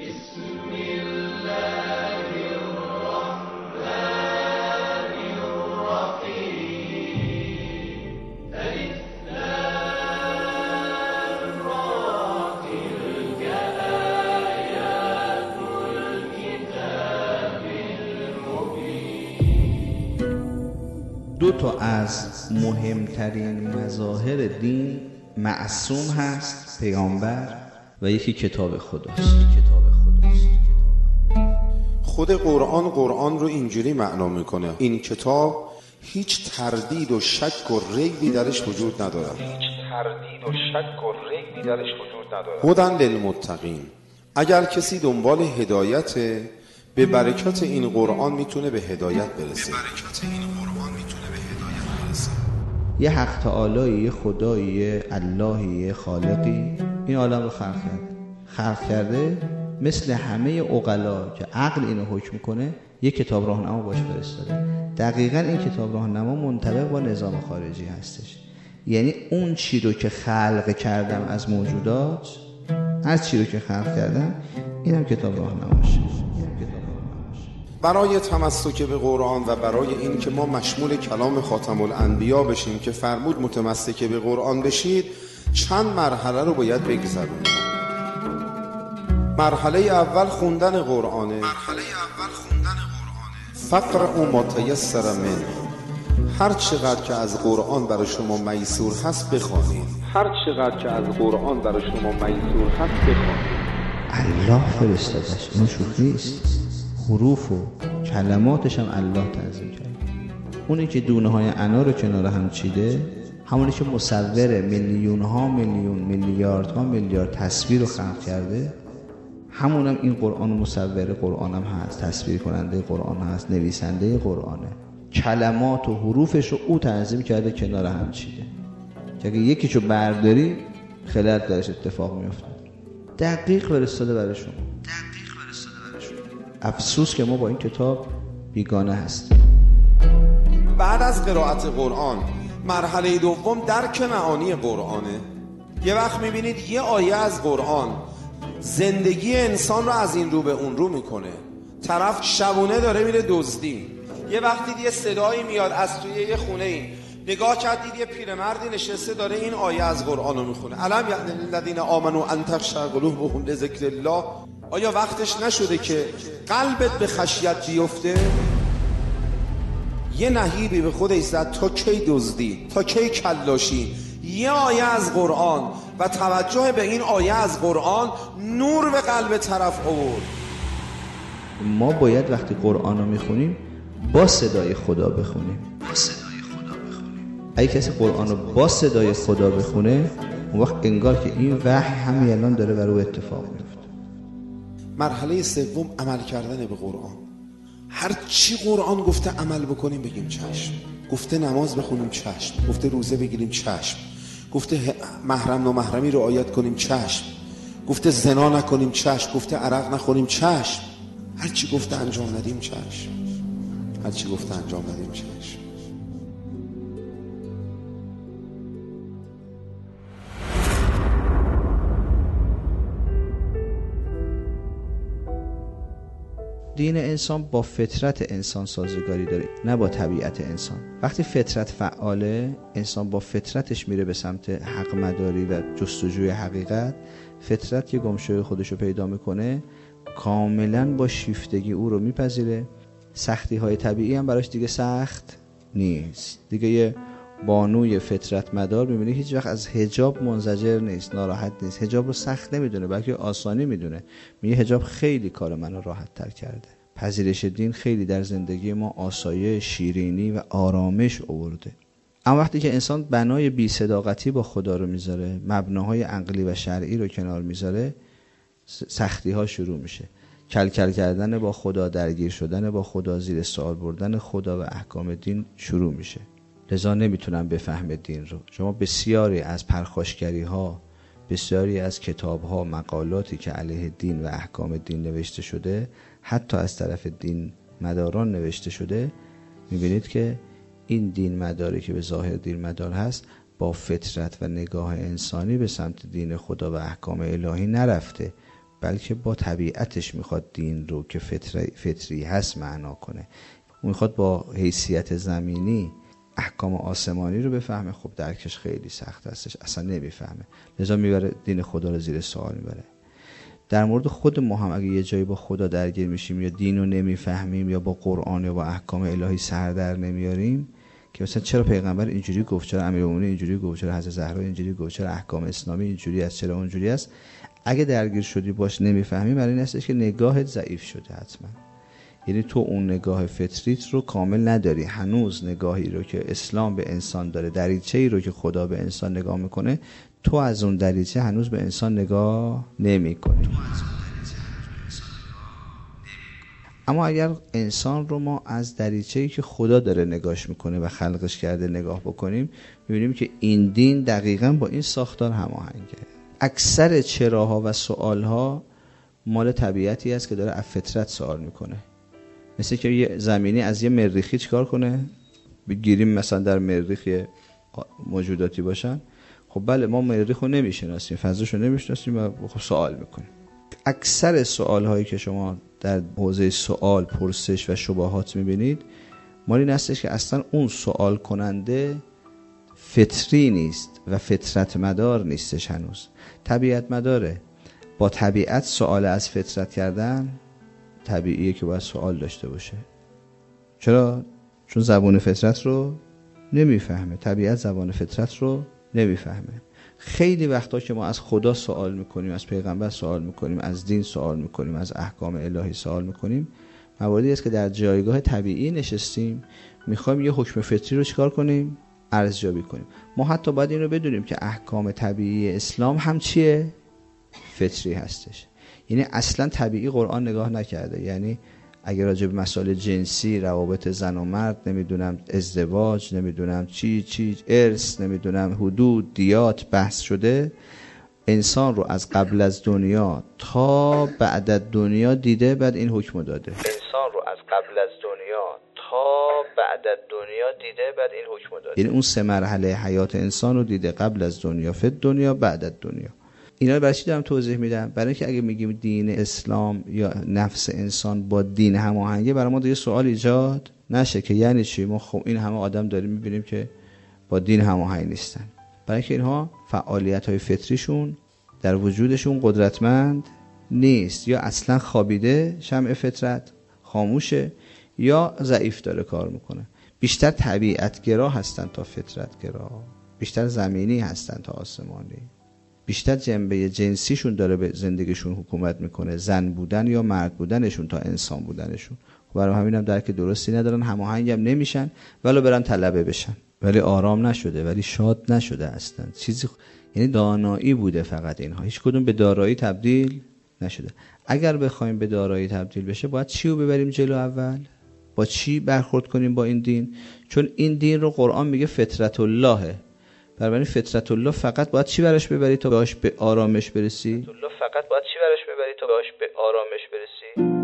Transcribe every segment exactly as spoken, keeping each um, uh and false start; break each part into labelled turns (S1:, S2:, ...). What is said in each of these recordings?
S1: دو تا از مهمترین مظاهر دین معصوم هست، پیامبر و یکی کتاب خداست.
S2: خود قرآن قرآن رو اینجوری معنا میکنه: این کتاب هیچ تردید و شک و ریبی درش وجود ندارد. هیچ تردید و شک و ریبی درش وجود ندارد. هدی للمتقین. اگر کسی دنبال هدایت، به برکت این قرآن میتونه به هدایت برسه. به برکت این قرآن میتونه به هدایت برسه.
S1: یه حق تعالی، یه خدایی، یه اللهی، یه خالقی این عالم رو خلق کرده. خلق کرده مثل همه عقلا که عقل اینو حکم کنه، یه کتاب راهنما باش فرستاده. دقیقاً این کتاب راهنما منطبق با نظام خارجی هستش. یعنی اون چی رو که خلق کردم از موجودات، از چی رو که خلق کردم، اینم کتاب راهنماشه.
S2: برای تمسک به قرآن و برای این که ما مشمول کلام خاتم الانبیا بشیم که فرمود متمسک به قرآن بشید، چند مرحله رو باید بگذرونیم. مرحله اول خوندن قرآنه. مرحله اول خوندن قرآنه. فقرأوا ما تیسر منه. هر چقدر که از قرآن برای شما میسور هست بخوانید. هر چقدر که از قرآن برای شما میسور هست بخوانید.
S1: الله فرستادش، این شوخی نیست. حروف و کلماتش هم الله تنظیم کرده. اونی که دونه های انار رو کنار هم چیده، همونی که مصور میلیون ها میلیون میلیارد ها میلیارد تصویر رو خلق کرده، همونم این قرآن مصور قرآن هم هست، تصویر کننده قرآن هست، نویسنده قرآنه. کلمات و حروفش رو او تنظیم کرده، کنار هم چیده که اگه یکیشو برداری خلل درش اتفاق میفته. دقیق فرستاده برای شما. افسوس که ما با این کتاب بیگانه هستیم.
S2: بعد از قرائت قرآن مرحله دوم درک معانی قرآنه. یه وقت میبینید یه آیه از قرآن زندگی انسان رو از این رو به اون رو میکنه. طرف شبونه داره میره دزدی، یه وقتی یه صدایی میاد از توی یه خونه ای، نگاه کردید یه پیرمردی نشسته داره این آیه از قرآن رو میخونه: علم یعن للذین آمنوا ان تخشع قلوبهم لذکر الله. آیا وقتش نشده که قلبت به خشیت بیفته؟ یه نهیبی به خودش زد: تا کی دزدی، تا کی کلاشی؟ یه آیه از قرآن و توجه به این آیه از قرآن نور به قلب طرف آورد.
S1: ما باید وقتی قرآن رو میخونیم با صدای خدا بخونیم. با صدای خدا بخونیم. اگه کسی قرآن رو با صدای خدا بخونه، اون وقت انگار که این وحی همین الان داره بر او اتفاق میفته.
S2: مرحله سوم عمل کردن به قرآن. هر چی قرآن گفته عمل بکنیم بگیم چشم. گفته نماز بخونیم چشم. گفته روزه بگیریم چشم. گفته محرم و محرمی رعایت کنیم چشم. گفته زنا نکنیم چشم. گفته عرق نخوریم چشم. هر چی گفته انجام ندیم چشم. هر چی گفته انجام ندیم چشم.
S1: دین انسان با فطرت انسان سازگاری داره، نه با طبیعت انسان. وقتی فطرت فعاله، انسان با فطرتش میره به سمت حق مداری و جستجوی حقیقت. فطرت یه گمشوی خودشو پیدا میکنه، کاملا با شیفتگی او رو میپذیره. سختی های طبیعی هم براش دیگه سخت نیست. دیگه یه بانوی فطرت مدار میبینی هیچ وقت از حجاب منزجر نیست، ناراحت نیست. حجاب رو سخت نمیدونه بلکه آسانی میدونه. میگه حجاب خیلی کار منو راحت تر کرده. پذیرش دین خیلی در زندگی ما آسایش، شیرینی و آرامش آورده. اما وقتی که انسان بنای بی صداقتی با خدا رو میذاره، مبناهای عقلی و شرعی رو کنار میذاره، سختی ها شروع میشه. کل کل کردن با خدا، درگیر شدن با خدا، زیر سوال بردن خدا و احکام دین شروع میشه. لذا نمیتونن بفهم دین رو. شما بسیاری از پرخاشگری ها، بسیاری از کتاب ها، مقالاتی که علیه دین و احکام دین نوشته شده، حتی از طرف دین مداران نوشته شده، میبینید که این دین مداری که به ظاهر دین مدار هست با فطرت و نگاه انسانی به سمت دین خدا و احکام الهی نرفته، بلکه با طبیعتش میخواد دین رو که فطری, فطری هست معنا کنه. اون میخواد با حیثیت زمینی احکام آسمانی رو بفهمه. خب درکش خیلی سخت هستش، اصلا نمیفهمه، لذا میبره دین خدا رو زیر سوال میبره. در مورد خود ما هم اگه یه جایی با خدا درگیر میشیم یا دین رو نمیفهمیم یا با قرآن یا با احکام الهی سر در نمیاریم که مثلا چرا پیغمبر اینجوری گفت، چرا امیرالمومنین اینجوری گفت، چرا حضرت زهرا اینجوری گفت، چرا احکام اسلامی اینجوری است، چرا اونجوری است، اگه درگیر شدی باش نمیفهمی، برای این هستش که نگاهت ضعیف شده حتما. یعنی تو اون نگاه فطریت رو کامل نداری، هنوز نگاهی رو که اسلام به انسان داره، دریچه‌ای رو که خدا به انسان نگاه میکنه، تو از اون دریچه هنوز به انسان نگاه نمی‌کنی. اما اگر انسان رو ما از دریچه‌ای که خدا داره نگاهش میکنه و خلقش کرده نگاه بکنیم، می‌بینیم که این دین دقیقاً با این ساختار هماهنگه. اکثر چراها و سوالها مال طبیعتی است که داره از فطرت سوال میکنه. مثل که یه زمینی از یه مریخی چیکار کنه؟ بگیریم مثلا در مریخ موجوداتی باشن، خب بله ما مریخ رو نمیشناسیم، فضاش رو نمیشناسیم و خب سوال میکنیم. اکثر سوال هایی که شما در حوزه سوال، پرسش و شبهات میبینید مال این هستش که اصلا اون سوال کننده فطری نیست و فطرت مدار نیستش، هنوز طبیعت مداره. با طبیعت سوال از فطرت کردن طبیعیه که باید سوال داشته باشه. چرا؟ چون زبان فطرت رو نمیفهمه، طبیعت زبان فطرت رو نمیفهمه. خیلی وقتا که ما از خدا سوال میکنیم، از پیغمبر سوال میکنیم، از دین سوال میکنیم، از احکام الهی سوال میکنیم، مواردی است که در جایگاه طبیعی نشستیم، میخوایم یه حکم فطری رو چیکار کنیم؟ ارزیابی کنیم. ما حتی باید این رو بدونیم که احکام طبیعی اسلام هم چیه؟ فطری هستش. یعنی اصلا طبیعی قرآن نگاه نکرده. یعنی اگر راجع به مسائل جنسی، روابط زن و مرد، نمیدونم ازدواج، نمیدونم چی چی ارث، نمیدونم حدود، دیات بحث شده، انسان رو از قبل از دنیا تا بعد از دنیا دیده، بعد این حکم داده. انسان رو از قبل از دنیا تا بعد از دنیا دیده، بعد این حکم داده. یعنی اون سه مرحله حیات انسان رو دیده، قبل از دنیا، فی دنیا، بعد از دنیا. اینا رو برای چی دارم توضیح میدم؟ برای اینکه اگه میگیم دین اسلام یا نفس انسان با دین هماهنگه، برای ما دیگه سوال ایجاد نشه که یعنی چی؟ ما خب این همه آدم داریم میبینیم که با دین هماهنگ نیستن. برای اینکه اینها فعالیت‌های فطریشون در وجودشون قدرتمند نیست، یا اصلا خوابیده، شمع فطرت خاموشه، یا ضعیف داره کار میکنه. بیشتر طبیعتگرا هستن تا فطرتگرا، بیشتر زمینی هستن تا آسمانی، بیشتر جنبه جنسیشون داره به زندگیشون حکومت میکنه، زن بودن یا مرد بودنشون تا انسان بودنشون. برای همین هم درک درستی ندارن، هماهنگ هم نمیشن، ولو برن طلبه بشن، ولی آرام نشده، ولی شاد نشده اصلا. چیزی خ... یعنی دانایی بوده فقط اینها، هیچ کدوم به دارایی تبدیل نشده. اگر بخوایم به دارایی تبدیل بشه، باید چی رو ببریم جلو اول؟ با چی برخورد کنیم با این دین؟ چون این دین رو قرآن میگه فطرت اللهه. بنابراین فطرت الله فقط باید چی براش ببری تا بهش به آرامش برسی؟ الله فقط باید چی براش ببری تا بهش به آرامش برسی؟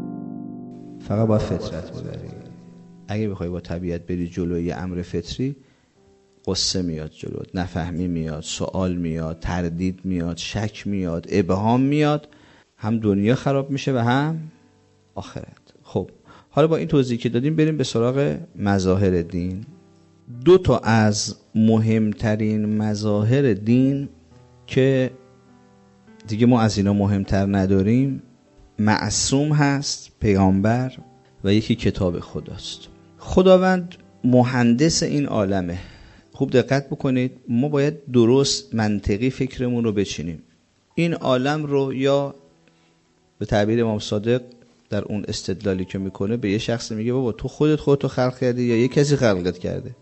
S1: فقط باید فطرت ببری. اگه بخوای با طبیعت بری جلوی یه امر فطری، قصه میاد جلوت، نفهمی میاد، سوال میاد، تردید میاد، شک میاد، ابهام میاد، هم دنیا خراب میشه و هم آخرت. خب حالا با این توضیحی که دادیم بریم به سراغ مظاهر دین. دو تا از مهمترین مظاهر دین که دیگه ما از اینا مهمتر نداریم، معصوم هست، پیامبر، و یکی کتاب خداست. خداوند مهندس این عالمه. خوب دقت بکنید، ما باید درست منطقی فکرمون رو بچینیم. این عالم رو، یا به تعبیر امام صادق در اون استدلالی که میکنه، به یه شخص میگه بابا تو خودت خودتو خلق کردی یا یه کسی خلقت کرده؟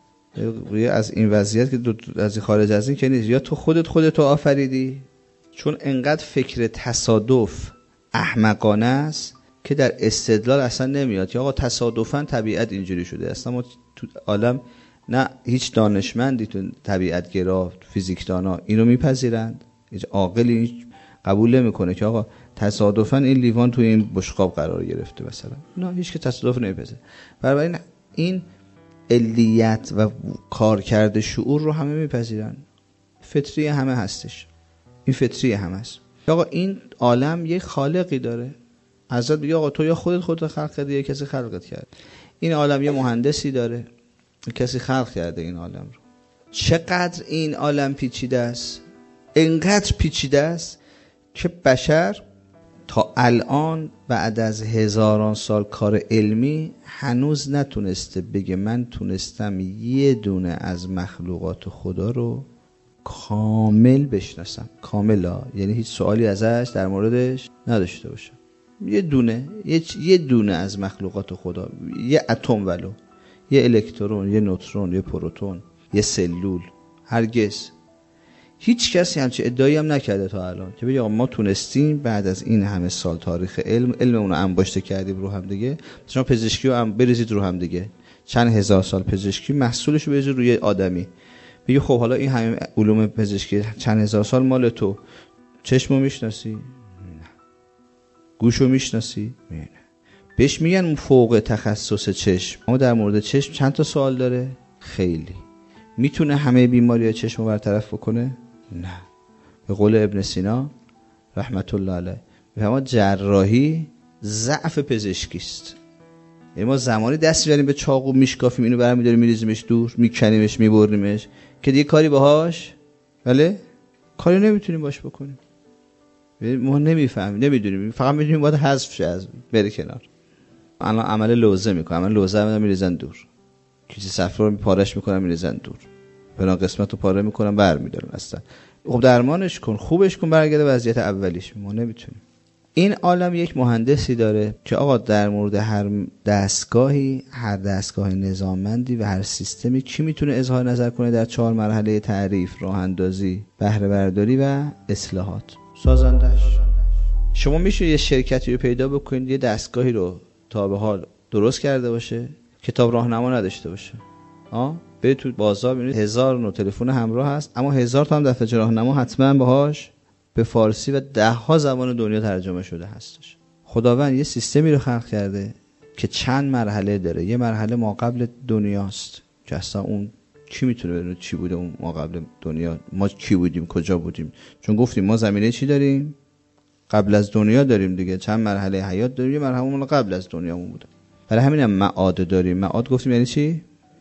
S1: از این وضعیت که از خارج از این که نیست، یا تو خودت خودتو آفریدی. چون انقدر فکر تصادف احمقانه است که در استدلال اصلا نمیاد که آقا تصادفاً طبیعت اینجوری شده. اصلا ما تو عالم نه هیچ دانشمندی، تو طبیعتگرا، فیزیکدانا اینو میپذیرند. هیچ عاقلی قبول نمیکنه که آقا تصادفاً این لیوان تو این بشقاب قرار گرفته مثلا. نه، هیچ که تصادف نمیپذیره. بنابراین این علیت و کارکرد شعور رو همه میپذیرن. فطری همه هستش. این فطری همه است. آقا این عالم یه خالقی داره. حضرت میگه آقا تو یا خودت خودت خلق کردی یا کسی خلقت کرد. این عالم یه مهندسی داره، کسی خلق کرده این عالم رو. چقدر این عالم پیچیده است، اینقدر پیچیده است که بشر تا الان بعد از هزاران سال کار علمی هنوز نتونسته بگه من تونستم یه دونه از مخلوقات خدا رو کامل بشناسم. کاملا یعنی هیچ سوالی ازش در موردش نداشته باشم. یه دونه یه, یه دونه از مخلوقات خدا، یه اتم ولو، یه الکترون، یه نوترون، یه پروتون، یه سلول، هرگز هیچ کسی همچین ادعایی هم نکرده تا الان که بگه ما تونستیم بعد از این همه سال تاریخ علم علممون رو انباشته کردیم رو هم دیگه. شما پزشکی رو هم بریزید رو هم دیگه، چند هزار سال پزشکی محصولش رو بریزید روی آدمی، بگه خب حالا این همه علوم پزشکی چند هزار سال مال تو، چشمو میشناسی؟ نه. گوشو میشناسی؟ نه. بهش میگن فوق تخصص چشم. اما در مورد چشم چند تا سوال داره؟ خیلی. میتونه همه بیماری‌های چشم رو برطرف بکنه؟ نه. به قول ابن سینا رحمت الله علیه، میگه جراحی ضعف پزشکی است. یعنی ما زمانی دست می‌زنیم به چاقو میشکافیم، اینو برمی‌داریم میریزیمش دور، میکنیمش میبریمش که دیگه کاری باهاش بله کاری نمیتونیم باش بکنیم. ما نمیفهمیم، نمیدونیم، فقط میدونیم باید حذف شه، از بره کنار. الان عمل لوزه میکنه، عمل لوزه رو میریزن دور، کیسه صفرا رو پارش میکنن میریزن دور، فلان قسمت رو پاره میکنن برمیدارن اصلا. خب درمانش کن، خوبش کن، برگرده وضعیت اولیش. ما نمیتونیم. این عالم یک مهندسی داره که آقا در مورد هر دستگاهی، هر دستگاه نظاممندی و هر سیستمی کی میتونه اظهار نظر کنه در چهار مرحله تعریف، راه اندازی، بهره برداری و اصلاحات. سازندش. شما میشه یه شرکتی رو پیدا بکنید یه دستگاهی رو تا به حال درست کرده باشه، کتاب راهنما نداشته باشه. آ برید تو بازار ببینید هزار نوع تلفن همراه هست، اما هزار تا هم دفتر راهنما حتما باهاش به فارسی و ده ها زبان دنیا ترجمه شده هستش. خداوند یه سیستمی رو خلق کرده که چند مرحله داره. یه مرحله ما قبل دنیاست که اصلا اون کی میتونه بدونه چی بوده اون ما قبل دنیا، ما کی بودیم، کجا بودیم. چون گفتیم ما زمینه چی داریم؟ قبل از دنیا داریم دیگه. چند مرحله حیات داریم، یه مرحله اون قبل از دنیامون بوده. برای همینم معاد داریم. معاد گفتیم یعنی چی؟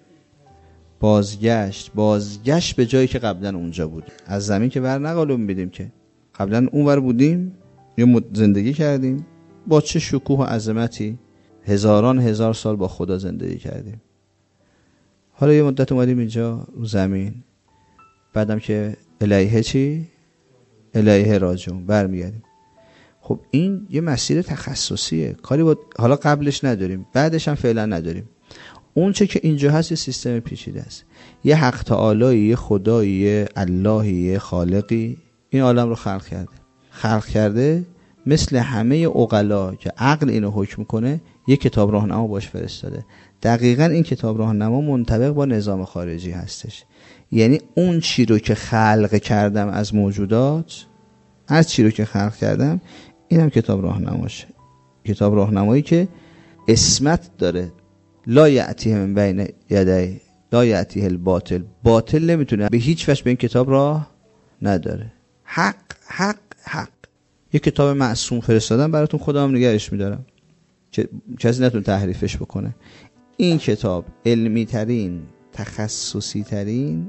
S1: بازگشت، بازگشت به جایی که قبلا اونجا بود. از زمین که بر نقالون بیدیم که قبلا اونور بودیم یا زندگی کردیم، با چه شکوه و عظمتی هزاران هزار سال با خدا زندگی کردیم. حالا یه مدت اومدیم اینجا رو زمین، بعدم که الیه چی؟ الیه راجعون، برمیگردیم. خب این یه مسیر تخصصیه، کاری با حالا قبلش نداریم، بعدش هم فعلا نداریم. اون چه که اینجا هست یه سیستم پیچیده است. یه حق تعالی، یه خدایی، یه اللهی، یه خالقی این عالم رو خلق کرده. خلق کرده مثل همه عقلا که عقل اینو حکم کنه، یه کتاب راهنما باش فرستاده. دقیقاً این کتاب راهنما منطبق با نظام خارجی هستش. یعنی اون چی رو که خلق کردم از موجودات، هر چی رو که خلق کردم، اینم کتاب راهنماشه. کتاب راهنمایی که اسمت داره. لا یأتیه من بین یدی لا یأتیه الباطل. باطل نمیتونه به هیچ وجه به این کتاب راه نداره. حق حق حق. یه کتاب معصوم فرستادم براتون، خودم نگهش میدارم که کسی نتونه تحریفش بکنه. این کتاب علمی ترین، تخصصی ترین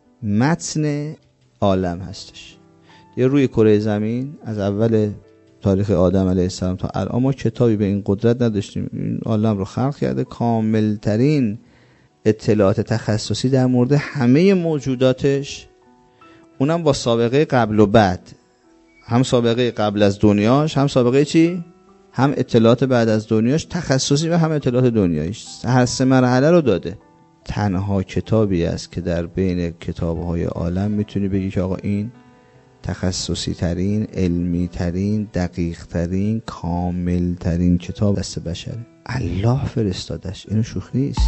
S1: متن عالم هستش. یه روی کره زمین از اول تاریخ آدم علیه السلام تا الان ما کتابی به این قدرت نداشتیم. این عالم رو خلق کرده، کامل ترین اطلاعات تخصصی در مورد همه موجوداتش، اونم با سابقه قبل و بعد. هم سابقه قبل از دنیاش، هم سابقه چی؟ هم اطلاعات بعد از دنیاش، تخصصی و هم اطلاعات دنیایش. هر سه مرحله رو داده. تنها کتابی است که در بین کتاب‌های عالم میتونی بگی که آقا این تخصصی ترین، علمی ترین، دقیق ترین، کامل ترین کتاب دست بشره. الله فرستادش. اینو شوخی نیست.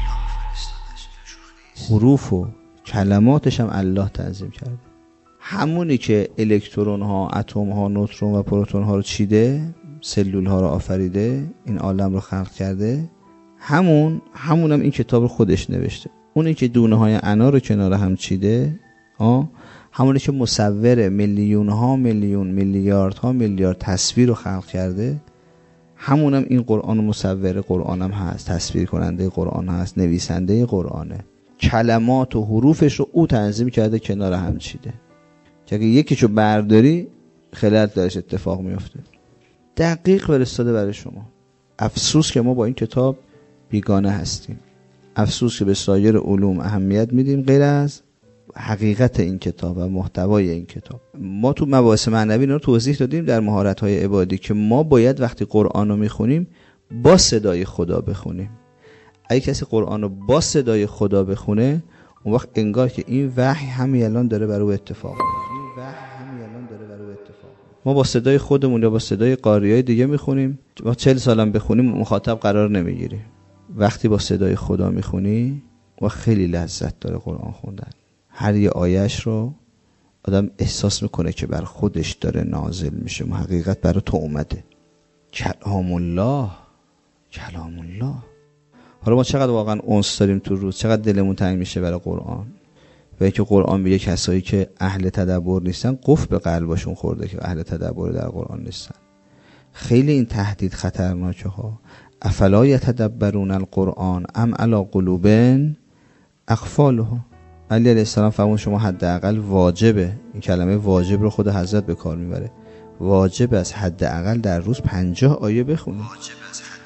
S1: حروف و کلماتش هم الله تنظیم کرده. همونی که الکترون ها، اتم ها، نوترون و پروتون ها رو چیده، سلول ها رو آفریده، این عالم رو خلق کرده، همون همونم این کتاب رو خودش نوشته. اونی که دونه های انا رو کنار هم چیده، ها همونی که مصور میلیون ها میلیون میلیارد ها میلیارد تصویر رو خلق کرده، همونم این قرآن مصور قرآنم هست، تصویر کننده قرآن هست، نویسنده قرآنه. کلمات و حروفش رو او تنظیم کرده، کنار هم چیده که اگه یکیشو برداری خلل درش اتفاق میفته. دقیق فرستاده برای شما. افسوس که ما با این کتاب بیگانه هستیم. افسوس که به سایر علوم اهمیت میدیم غیر از حقیقت این کتاب و محتوای این کتاب. ما تو مباحث معنوی رو توضیح دادیم در مهارت‌های عبادی که ما باید وقتی قرآن رو میخونیم با صدای خدا بخونیم. اگه کسی قرآن رو با صدای خدا بخونه، اون وقت انگار که این وحی همین الان داره بر او اتفاق میفته. این وحی همین الان داره بر او اتفاق میفته. ما با صدای خودمون یا با صدای قاریای دیگه میخونیم، ما چهل سالم بخونیم مخاطب قرار نمیگیریم. وقتی با صدای خدا میخونی و خیلی لذت داره قرآن خوندن. هر یه آیهش رو آدم احساس میکنه که بر خودش داره نازل میشه، حقیقت برای تو اومده. کلام الله، کلام الله. حالا ما چقدر واقعا انس داریم تو روز، چقدر دلمون تنگ میشه برای قرآن. و اینکه قرآن میگه کسایی که اهل تدبر نیستن قفل به قلبشون خورده که اهل تدبر در قرآن نیستن. خیلی این تهدید خطرناکه ها. افلا یتدبرون القرآن ام علی قلوب اقفالها. علی علیه السلام فرمود شما حداقل واجبه، این کلمه واجب رو خود حضرت به کار میبره، واجب از حداقل در روز پنجاه آیه بخونید.